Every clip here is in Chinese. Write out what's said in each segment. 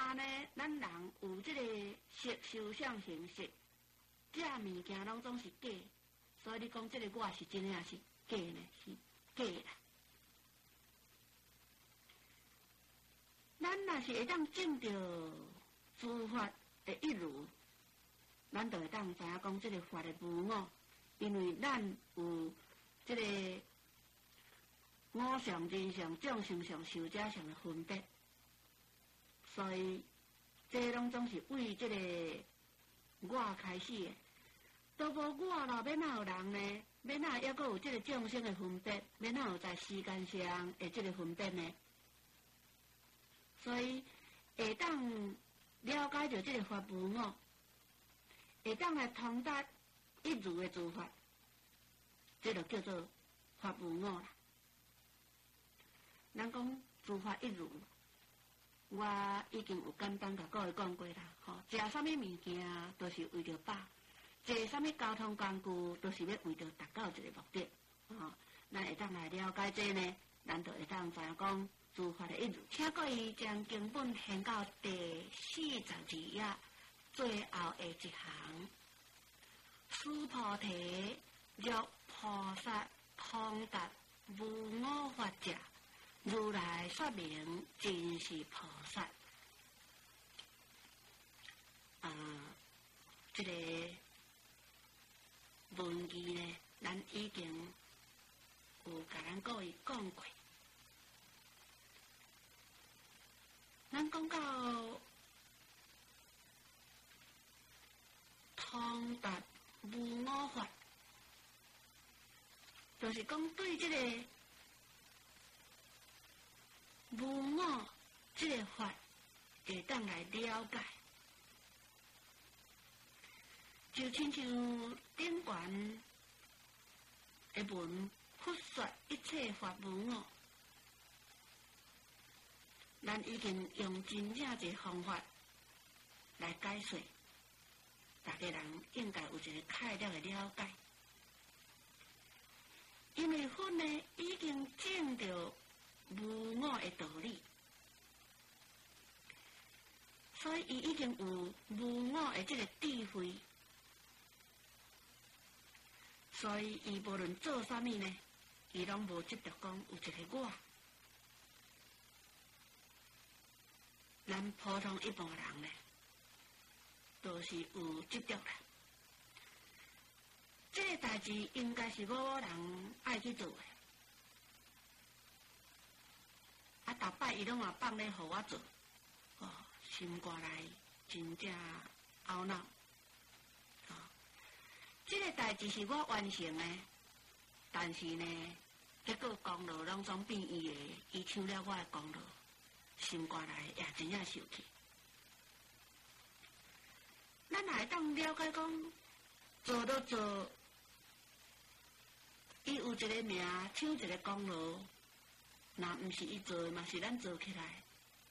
怕呢，咱人有这个色受想行识，这物件拢总是假，所以你讲这个我是真还是假呢？是假啦。咱若是会当证着诸法的一如，咱就会当知影讲这个法的无我，因为咱有这个我相、人相、众生相、寿者相的分别，所以这拢总是为这个我开始的。都无我咯，要哪有人呢？要哪还阁有这个众生的分别？要哪有在时间上的这个分别呢？所以会当了解着这个法无我，会当来通达一如的诸法，这就叫做法无我啦。咱讲诸法一如，我已经有简单甲各位讲过啦。食啥物物件都是为着饱，坐啥物交通工具都是要为着达到一个目的。咱会当来了解这呢，咱就会当知影讲诸法的一如。请各位将经本掀到第42页，最后的一行：须菩提，若菩萨通达无我法者，如来说明真是菩萨。这个文字呢，咱已经有甲咱各位讲过。咱讲到通达无我法，就是讲对这个无我这个法会当来了解，就亲像顶悬的文佛说一切法无我，咱已经用真正一个方法来解说，大家人应该有一个概略的了解。因为佛呢已经证到无我的道理，所以伊已经有无我的这个智慧，所以伊无论做啥物呢，伊拢无执着讲有一个我。咱普通一般人呢，都是有执着啦。这个代志应该是某人爱去做的，逐摆伊拢也放咧，互我做，心肝内真正懊恼。这个代志是我完成的，但是呢，结果功劳拢总变伊的，伊抢了我的功劳，心肝内也真正受气。咱也会当了解讲，做都做，伊有一个名，抢一个功劳，若毋是伊做的，嘛是咱做起来。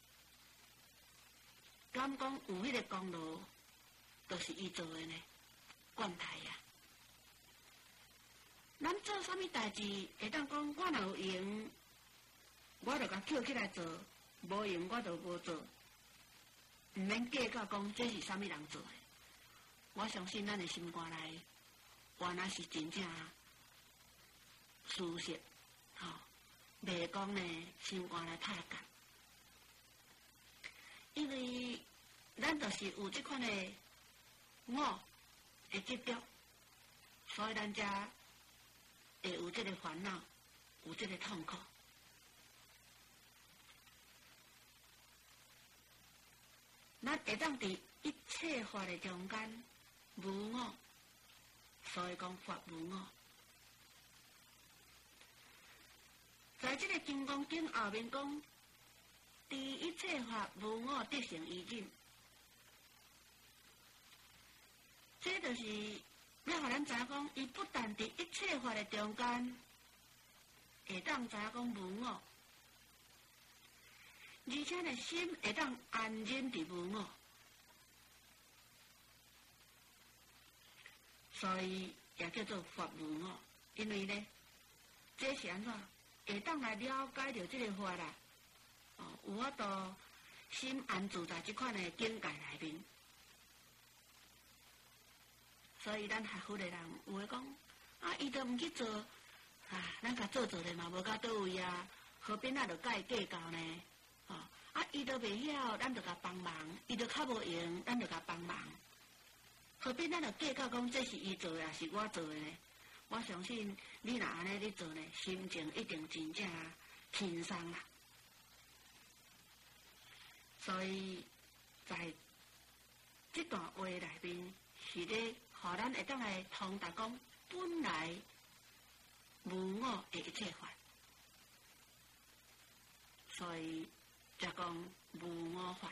敢讲有迄个功劳，都是伊做的呢？惯态呀！咱做啥物代志，会当讲我若有闲，我就甲捡起来做；无闲我就无做，毋免计较讲这是啥物人做的。我相信咱的心肝内，原来是真正舒适，袂讲呢心肝内太干，因为咱就是有这款的我的执着，所以咱才会有这个烦恼，有这个痛苦。咱会当伫一切法的中间无我，所以讲法无我。在这个金刚经后面讲，第一切法无我得成一境，这就是要互咱知影讲，伊不但伫一切法的中间会当知影讲无我，而且呢心会当安忍伫无我，所以也叫做法无我。因为呢，这是安怎会当来了解着这个法啦？有法度心安自在即款的境界内面。所以咱学佛的人有诶讲，啊，伊都毋去做，啊，咱甲做咧嘛，无到倒位啊，何必那着甲伊计较呢？哦，啊，伊都袂晓，咱着甲帮忙；伊都较无用，咱着甲帮忙。何必咱着计较讲这是伊做的，还是我做的呢？我相信你若安尼咧做呢，心情一定真正轻松啦。所以在这段话内面是咧。互咱会当来通达讲，本来无我的一切法，所以才讲无我法。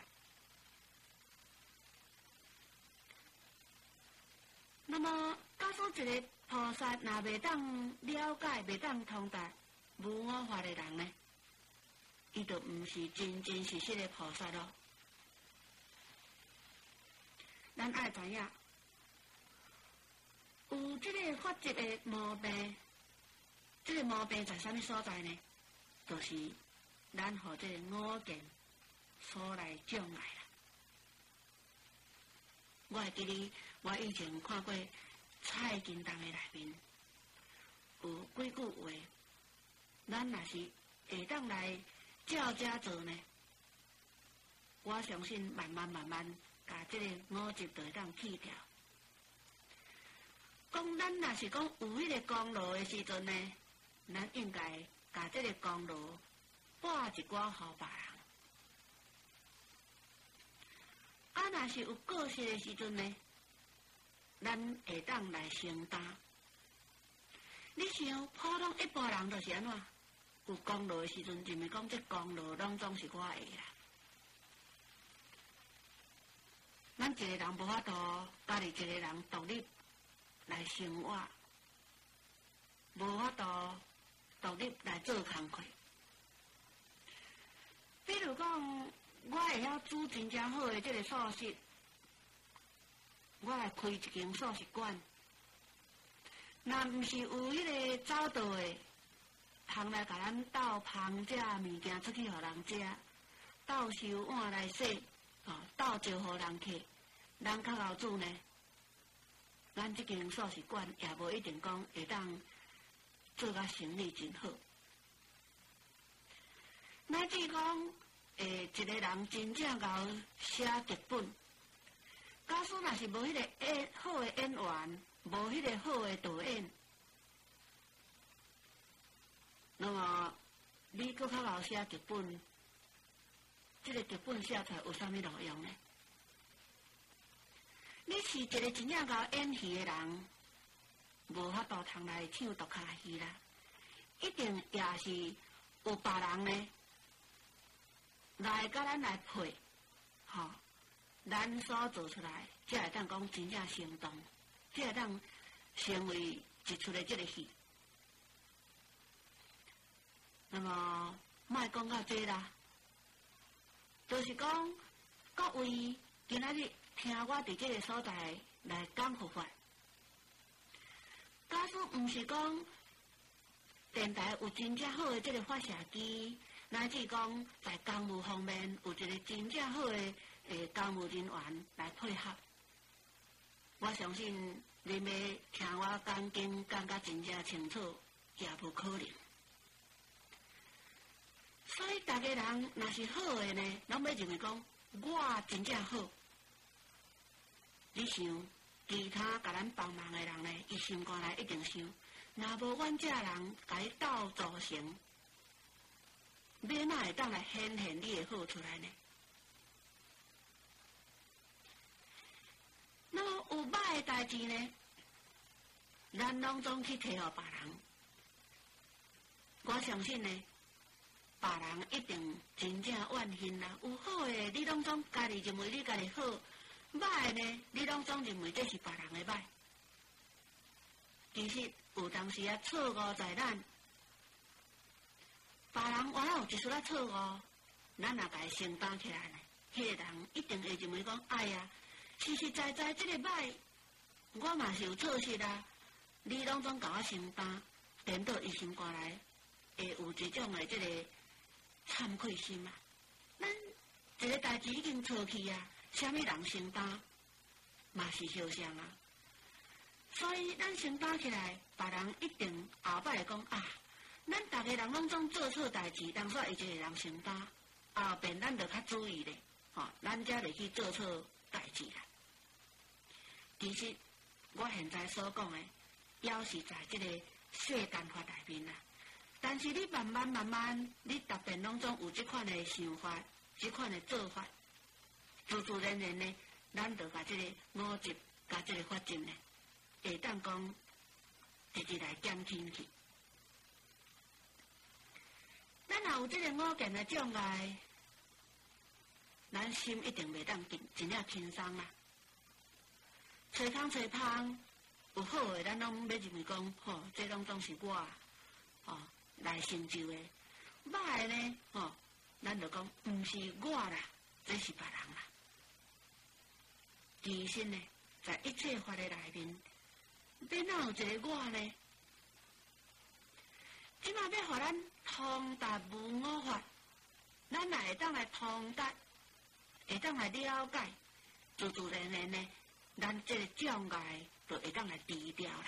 那么，假使一个菩萨若袂当了解、袂当通达无我法的人呢，伊就毋是真真实实的菩萨咯。咱爱知影。有这个法则的毛病，这个毛病在啥物所在呢？就是咱互这个五见所来障碍啦。我会记哩，我以前看过蔡金东的内面有几句话，咱若是会当来照这做呢，我相信慢慢把这个五执就会当去掉。讲咱若是讲有迄个功劳的时阵呢，咱应该把这个功劳拨一寡互别人。啊，若是有过失的时阵呢，咱会当来承担。你想普通一般人就是安怎？有功劳的时阵，认为讲这功劳拢总是我的啦。咱一个人无法度，家己一个人独立。来生活，无法度独立来做工课。比如讲，我会晓煮真正好的这个素食，我来开一间素食馆。若毋是有迄个走道的，通来甲咱斗烹这物件出去互人食，斗收碗来洗，斗招互人客，人较后煮呢？咱这间素食馆也无一定讲会当做甲生意真好。乃至讲，一个人真正甲写剧本，假使若是无迄个好的演员，无迄个好的导演，那么你搁较后写剧本，这个剧本写出来有啥物路用呢？你是一个真正甲演戏的人，无法度通来唱独脚戏啦，一定也是有别人呢来甲咱来配，咱所做出来，才会当讲真正生动，才会当成为一出的这个戏。那么，莫讲到这啦，就是讲各位今仔日。听我伫这个所在来讲佛法，假使毋是讲电台有真正好的这个发射机，乃至讲在公务方面有一个真正好的公务人员来配合，我相信恁要听我讲经讲甲真正清楚，也无可能。所以大家人若是好的呢，拢要认为讲我真正好。你想，其他甲咱帮忙的人呢，伊心肝内一定想，若无阮这人甲你斗助成，要哪会当来显现你的好出来呢？那么有歹的代志呢，咱拢总去提互别人。我相信呢，别人一定真正怨恨啦。有好的，你拢总家己认为你家己好。歹呢，你拢总认为这是别人的歹，其实有当时啊错误在咱，别人原来有一丝仔错误，咱若家承担起来呢，迄个人一定会认为讲，哎呀，实实在在这个歹，我嘛是有错失啦，你拢总甲我承担，颠倒伊心肝内会有一种的这个惭愧心啊，咱一个代志已经错去啊，啥物人承担，嘛是相像啊。所以咱承担起来，别人一定后摆会讲啊，咱逐个人拢总做错代志，当煞伊一个人承担，后边咱就较注意咧，咱才会去做错代志啦。其实我现在所讲的，也是在这个世间法里面啦。但是你慢慢，你逐遍拢总有这款的想法，这款的做法，自然呢，咱就甲这个五集，甲这个法集呢，会当讲直直来减轻去。咱若有这个五件的障碍，咱心一定袂当真正轻松啦。找空找芳，有好的咱拢要认为讲，这拢总是我，来成就的。歹的呢，咱就讲毋是我啦，这是别人啦。其实呢，在一切法的内面，你哪有一个我呢？即马要互咱通达无我法，咱也会当来通达，会当来了解，自然呢，咱这个障碍就会当来除掉啦。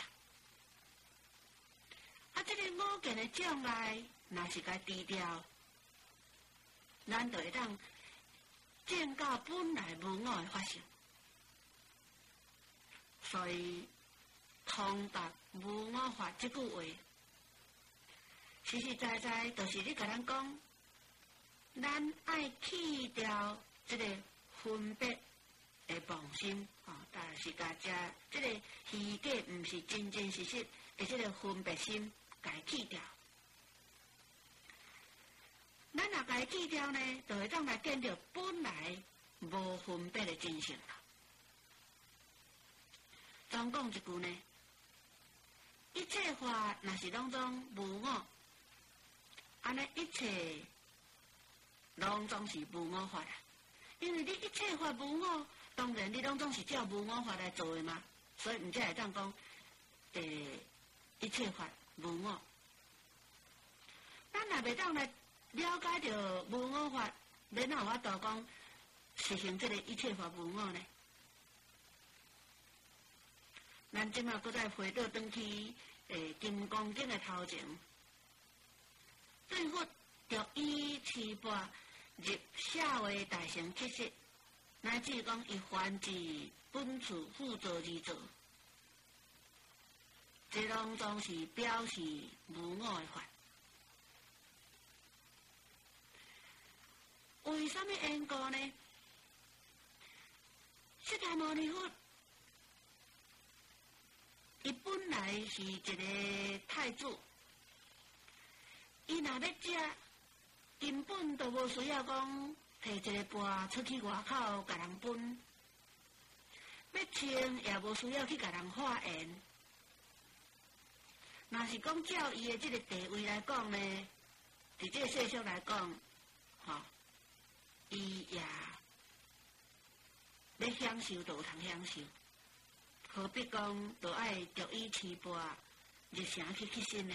啊，这个五件的障碍，若是该除掉，咱就会当见到本来无我的法性。所以，通达无我法这句话，实实在在就是你甲咱讲，咱爱去掉这个分别的妄心，但是甲这个虚假毋是真真实实的这个分别心，甲去掉。咱若甲去掉呢，就会当来见到本来无分别的真性啦。总讲一句呢，一切法若是拢总无我，安尼一切拢总是无我法啦。因为你一切法无我，当然你拢总是照无我法来做的嘛，所以毋才会当讲，一切法无我。咱若袂当来了解到无我法，要哪有法度讲实行这个一切法无我呢？咱即马搁再回到转去金刚经的头前，对佛着依持钵入社会大成七识，乃至讲伊凡至本处复作而作，这拢总是表示无我的法。为什么缘故呢？释迦牟尼佛伊本来是一个太子，伊若要食，根本都无需要讲摕一个钵出去外口甲人分，要穿也无需要去甲人化缘。若是讲照伊的这个地位来讲呢，伫这个世俗来讲，伊也要享受就有通享受。何必讲就爱着依持钵入城去乞身呢？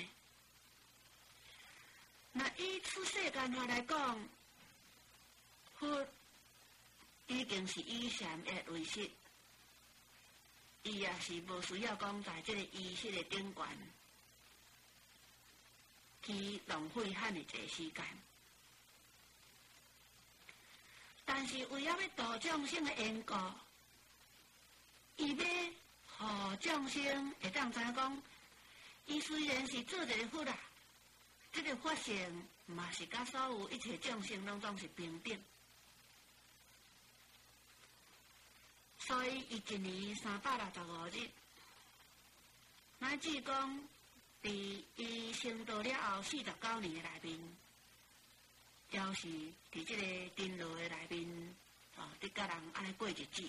那以出世间法来讲，佛已经是以善业为实，伊也是无需要讲在这个仪式的顶悬去浪费遐尼济时间。但是为了要度众生的缘故，伊要互众生会当知影讲，伊虽然是做一个佛啦，这个法性嘛是甲所有一切众生拢总是平等。所以伊一年365日，乃至讲伫伊成道了后49年的内面，要是伫这个颠落的内面，伫甲人安尼过日子。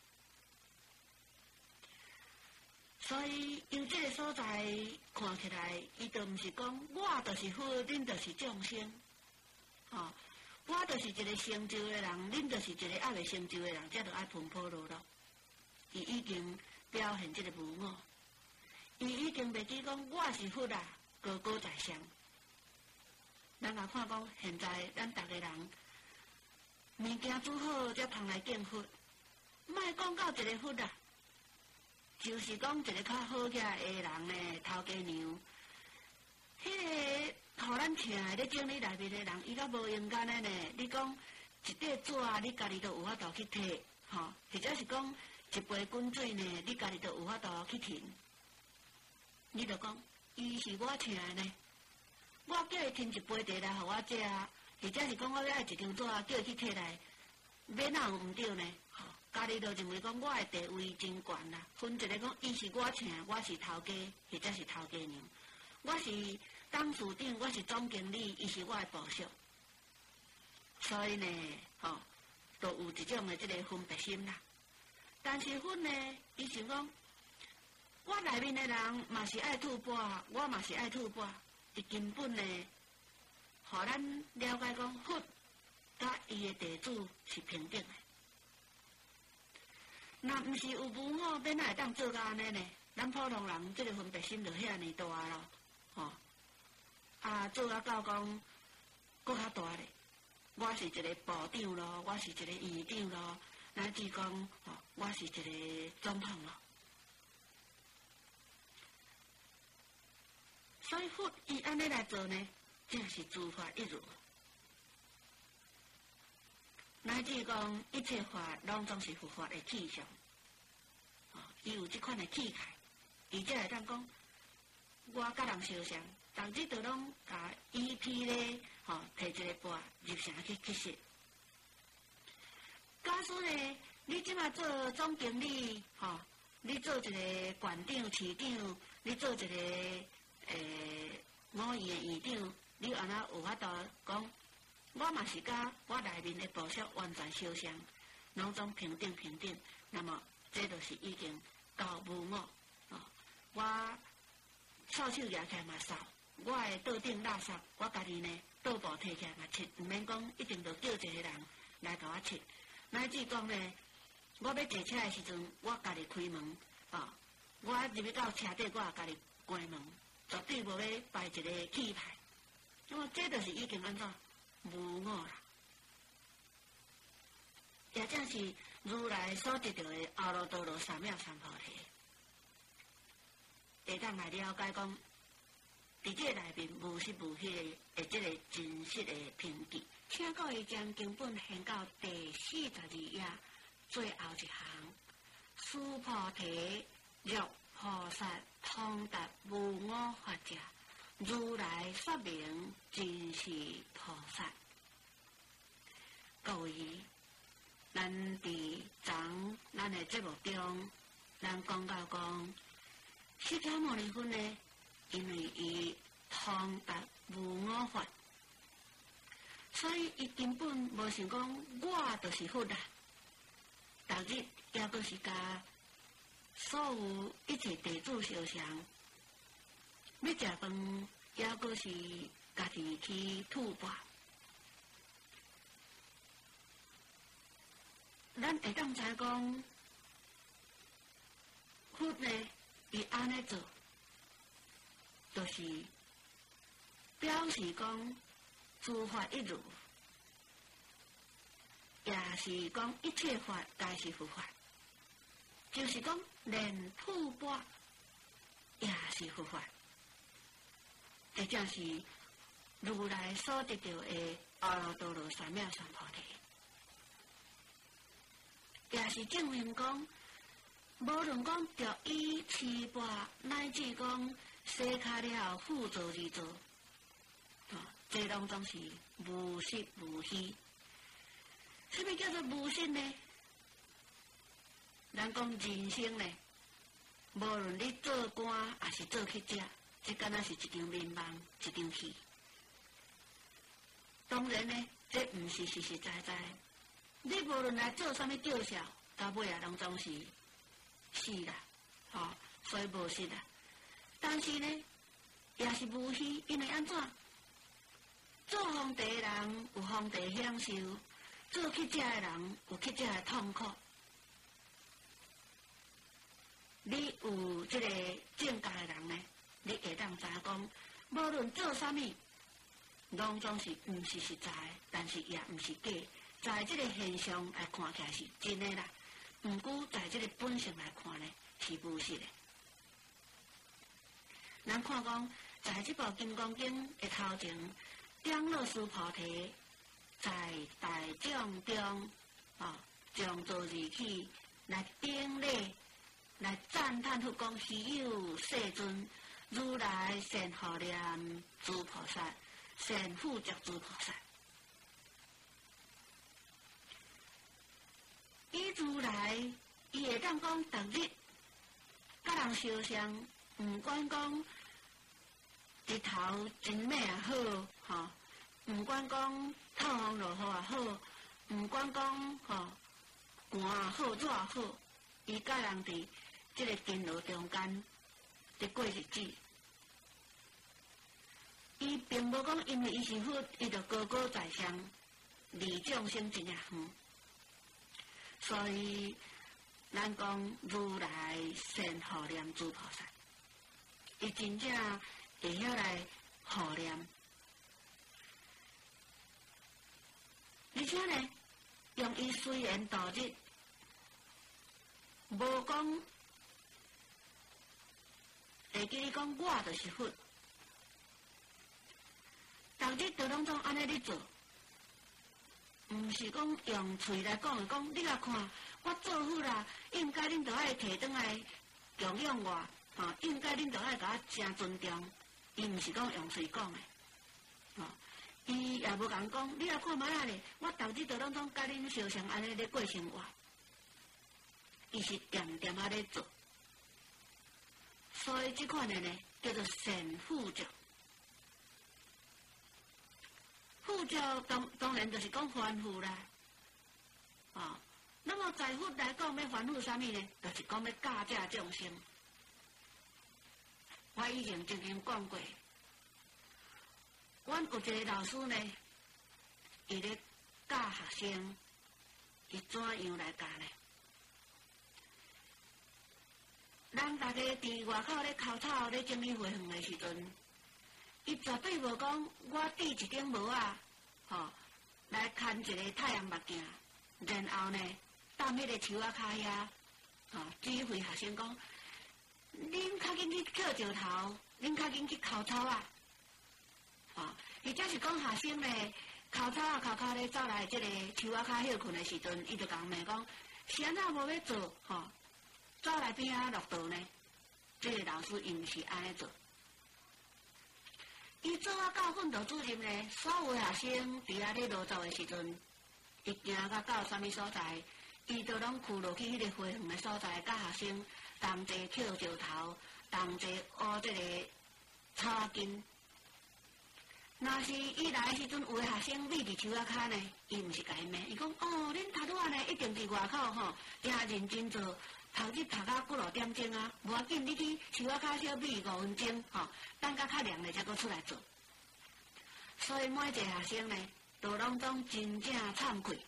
所以由这个所在看起来，伊就毋是讲我就是佛，恁就是众生，我就是一个成就的人，恁就是一个还未成就的人，才着爱奔波落落。伊已经表现这个无我，伊已经袂记讲我是佛啦，高高在上。咱来看讲，现在咱逐个人， 物件煮好才通来敬佛，莫讲到一个佛啦，就是讲一个较好起来的人呢，头家娘，迄个互咱请的咧整理内面的人，伊较无勇敢的呢。你讲一块纸，你家己都有法度去摕，吼，或者是讲一杯滚水呢，你家己都有法度去停。你就讲，伊是我请的呢，我叫伊停一杯茶来互我食，或者是讲我要爱一张纸，叫伊去摕来，免哪有毋对呢？吼，家己就认为讲我的地位真悬啦，分一个讲，伊是我请，我是头家，或者是头家娘，我是董事长，我是总经理，伊是我的部属，所以呢，吼，都有一种的这个分别心啦。但是分呢，伊想讲，我内面的人嘛是爱吐蕃，我嘛是爱吐蕃，伊根本呢，互咱了解讲，佛甲伊的地主是平等的。若毋是有无我，免哪会当做甲安尼呢？咱普通人这个分别心就遐尼大咯，吼。啊，做啊到讲，搁较大咧。我是一个部长咯，我是一个院长咯，乃至讲，吼，我是一个总统咯。所以佛伊安尼来做呢，正是诸法一如。乃至讲一切法拢总是佛法的气象，伊有即款的气概，伊才会当讲，我甲人相像，逐日都拢甲依批咧，吼，摕一个钵入城去食。假使呢，你即马做总经理，吼，你做一个县长、市长，你做一个五院的院长，你安那有法度讲？我嘛是甲我内面的部属完全相像，拢总平等。那么这就是已经到无我我扫帚拿起来嘛扫，我的桌顶垃圾，我家己呢桌布摕起来嘛切，毋免讲一定要叫一个人来甲我切。乃至讲呢，我要坐车的时阵，我家己开门我入去到车底，我也家己关门，绝对无要摆一个气派。那么这就是已经安怎？无我啦，也正是如来所得到的阿耨多罗三藐三菩提，会当来了解讲，伫这内面无实无虚的这个真实的凭据。请各位将经本献到第42页最后一行，诸菩提若菩萨通达无我法者，如来说明真是菩萨。各位，咱伫咱的节目中，咱讲到讲，释迦牟尼佛呢，因为伊通达无我法，所以伊根本无想讲我就是佛啦。逐日也都是甲所有一切地主相像。要食饭，也阁是家己去吐蕃。咱会当知讲，佛呢，伊安尼做，就是表示讲诸法一如，也是讲一切法皆是佛法，就是讲连吐蕃也是佛法。这正是如来所得到的阿耨多罗三藐三菩提，也是证明讲，无论讲着衣吃饭，乃至讲洗脚了辅助而做，这拢总是无实无虚。什么叫做无实呢？咱讲人生呢，无论你做官还是做乞食。这敢若是一张面盲，一张戏。当然呢，这毋是实实在在。你无论来做啥物叫嚣，到尾啊，拢总是死啦，所以无实啦。但是呢，也是无虚，因为安怎？做皇帝的人有皇帝享受，做乞食的人有乞食的痛苦。你有这个境界的人呢？你会当知影讲，无论做啥物，拢总是毋是实在，但是也毋是假， 在这个现象来看起来是真的啦，毋过在这个本性来看呢，是无实的。咱看讲，在这部《金刚经》的头前，张老师菩提在大众中将做字起来顶礼，来赞叹出讲稀有世尊，如来善护念诸菩萨，善护着诸菩萨。伊如来，伊会当讲逐日甲人相像，毋管讲日头真美也好，毋管讲透风落雨也好，毋管讲寒也好热也好，伊甲人伫即个天路中间伫过日子。伊并无讲因为伊是佛，伊就高高在上，离众生真远远。所以，咱讲如来善护念诸菩萨，伊真正会晓来护念，而且呢，用伊随缘度日，无讲会记你讲我就是佛，逐日都拢总安尼咧做。毋是讲用嘴来讲，讲你来看，我做佛啦，应该恁就爱摕转来供养我，应该恁就爱甲我真尊重。伊毋是讲用嘴讲的，伊也无共讲，你来看卖啊咧，我逐日都拢总甲恁相像安尼咧过生活，伊是点点啊咧做，所以即款的呢叫做善护着。护着当然就是讲凡夫啦，那么在佛来讲，要凡夫啥物呢？就是讲要教这众生。我以前曾经讲过，阮有一个老师呢，伊咧教学生，伊怎样来教呢？咱大家伫外口咧口草咧整理花园的时阵。伊绝对无讲，我戴一顶帽啊，来看一个太阳目镜，然后呢，搭迄个树仔骹遐，指挥学生讲，恁较紧去扣石头，恁较紧去抠草啊，伊则是讲学生呢，抠草啊抠抠咧走来即个树仔骹休困的时阵，伊就讲问讲，是安怎无要做，走来边仔落道呢？即个老师伊毋是安尼做。伊做到训导主任呢，所有学生伫咧落座的时阵，伊行到啥物所在，伊就拢去落去迄个花园的所在，甲学生同齐捡石头，同齐挖即个草仔根。若是伊来的时阵，有的学生立伫树仔骹呢，伊毋是甲伊骂，伊讲哦，恁读拄仔呢，一定伫外口真认真做。读日读到几落点钟啊，无要紧，你去树仔骹小米5分钟，等到较凉了才阁出来做。所以每一个学生呢，都拢总真正惭愧，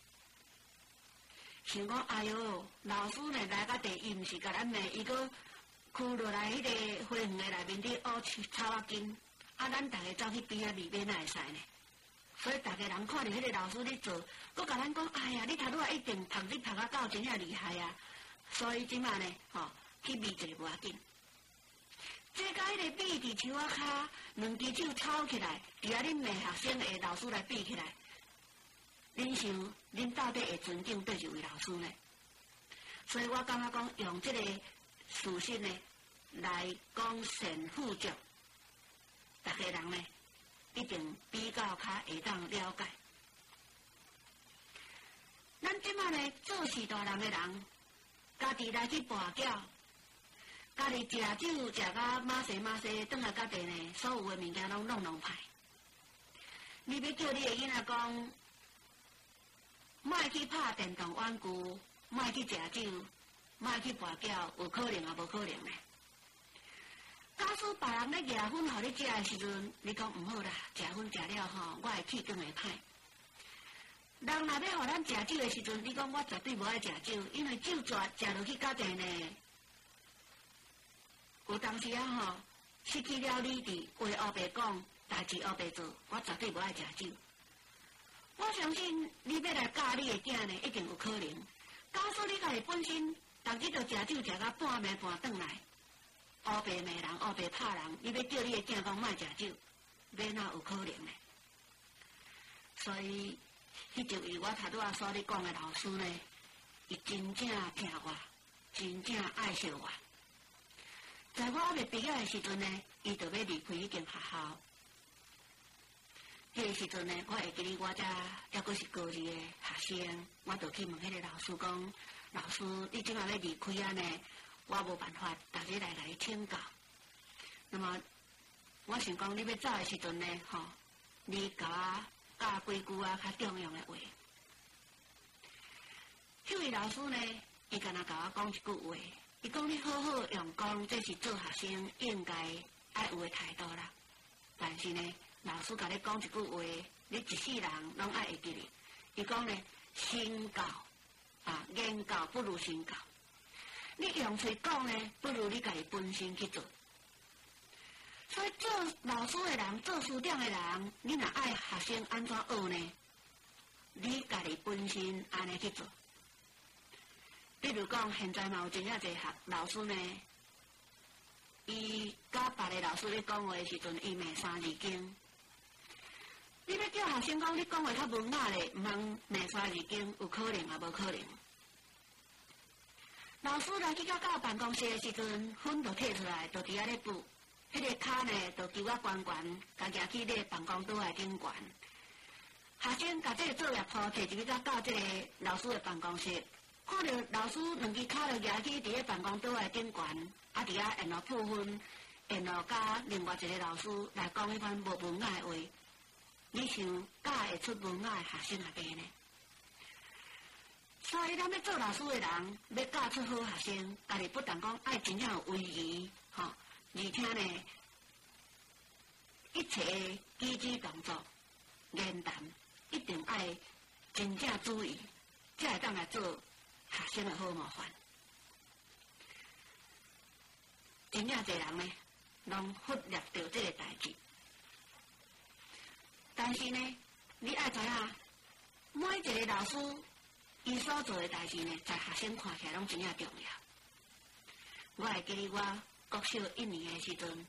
想讲哎哟，老师呢来到地，伊毋是甲咱骂，伊阁去落来迄个花园的内面伫挖草仔根，咱大家走去边仔里面哪会使呢？所以大家人看到迄个老师咧做，阁甲咱讲，哎呀，你读拄仔一定读日读到真正厉害啊！所以即马呢，去味一个无要紧。这甲迄个比伫树仔骹，两只手抄起来，伫遐恁骂学生的老师来比起来，恁想恁到底会尊敬对一位老师呢？所以我感觉讲用这个事实呢来讲善护着，大家人呢一定比较较会当了解。咱即马呢做事大人的人。家己来去跋筊，家己食酒食到马西，转来家己呢，所有的物件拢弄歹。你要叫你的囡仔讲，莫去拍电动玩具，莫去食酒，莫去跋筊，有可能也无可能呢。假使别人咧举粉互你食的时阵，你讲毋好啦，举粉食了我的气更会歹。人若要互咱食酒的时阵，你讲我绝对无爱食酒，因为酒蛇食落去较济呢。有当时失去了理智，话黑白讲，代志黑白做，我绝对无爱食酒。 我相信你要来教你的囝呢，一定有可能。假使你家己本身，逐日就食酒食到半暝半转来，乌白骂人、乌白拍人，你要叫你的囝讲莫食酒，要哪有可能呢？所以，迄一位我头拄仔所你讲的老师呢，伊真正疼我，真正爱惜我。在我还未毕业的时阵呢，伊就要离开迄间学校。迄个时阵呢，我会记得我才还是高二的学生，我就去问迄个老师讲：“老师，你即马要离开啊呢？我无办法，逐日来甲你请教。那么，我想讲你要走的时阵呢，你甲我教几句较重要的话。”迄位老师呢，伊敢若甲我讲一句话，伊讲你好好用功，这是做学生应该爱有的态度啦。但是呢，老师甲你讲一句话，你一世人拢爱会记哩。伊讲呢，身教言教不如身教。你用嘴讲呢，不如你家己本身去做。所以做老师的人，做师长的人，你若爱学生安怎学呢？你家己本身安尼去做。比如讲，现在嘛有真正侪老师呢，伊甲别个老师咧讲话的时阵，伊骂三字经。你要叫学生讲你讲话较文雅咧，毋通骂三字经，有可能也无可能。老师来去到办公室的时阵，粉就摕出来，就伫遐咧补。迄个骹呢，就揪啊悬悬，甲举去咧办公桌内顶悬。学生甲这个作业簿摕入去到这个老师的办公室。看到老师两只脚就举起伫咧办公桌内顶悬，伫遐然后铺分，然后甲另外一个老师来讲迄款无文雅的话，你想教会出文雅的学生啊袂呢？所以咱要做老师的人，要教出好学生，家己不但讲爱真正有威仪，而且呢，一切举止动作、言谈一定爱真正注意，才会当来做学生的好模范。真正侪人呢，拢忽略掉这个代志。但是呢，你爱知影，每一个老师伊所做的代志呢，在学生看起来拢真正重要。我会记得我国小1年的时阵，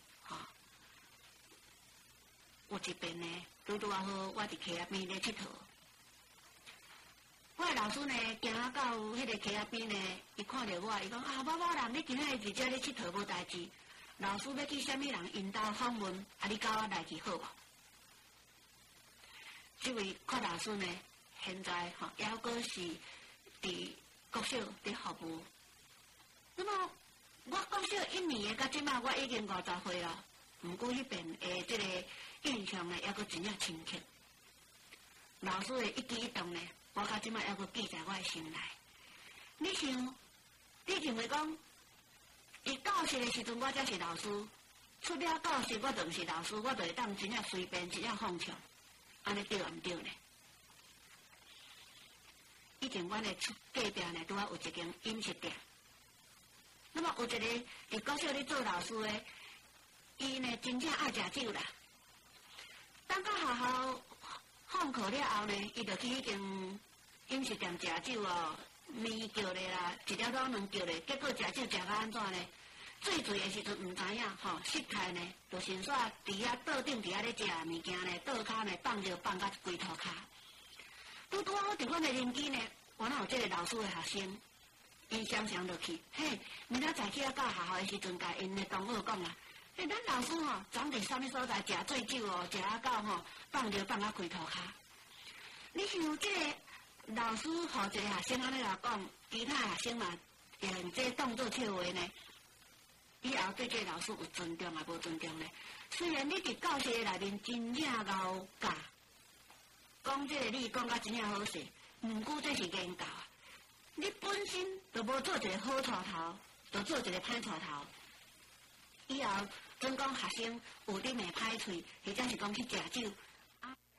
有一遍呢，拄啊好，我伫溪仔边咧佚佗。我的老师呢，行到迄个溪仔边呢，伊看到我，伊讲某某人，你今仔日伫遮咧佚佗无代志，老师要去啥物人因兜访问，你甲我来去好无？这位郭老师呢，现在还阁是伫国小伫服务。那么我国小1年的，到即摆我已经50岁了，毋过迄边的这个印象呢，还阁真正深刻。老师的一举一动呢，我到即摆还阁记在我的心内。你想，你认为讲，伊教室的时阵我才是老师，出了教室我就毋是老师，我就会当真正随便真正放枪，安尼对毋对呢？以前阮的隔壁呢，拄啊有一间饮食店。那么有一个伫国小咧做老师的，伊呢真正爱食酒啦。等到学校放课了后呢，伊就去迄间饮食店食酒哦，面叫咧啦，一条卤卵叫咧，结果食酒食到安怎呢？醉醉的时阵毋知影失态呢，就先煞伫遐桌顶伫遐咧食物件呢，桌骹呢放着放到规涂骹。拄啊好伫阮的邻居呢，原来有这个老师的学生。伊常常就去，明仔早起教学校的时阵，甲因的同学讲啊，咱老师总伫啥物所在食醉酒哦，食到放着放到开涂骹。你想这个老师互一个学生安尼来讲，其他学生嘛，会用这当作笑话呢？以后对这个老师有尊重也无尊重呢？虽然你伫教室内面真正高教，讲这个你讲甲真正好势，毋过这是言教啊。你本身就无做一个好带头，就做一个歹带头。以后准讲学生有啉的歹喙，或者是讲去食酒，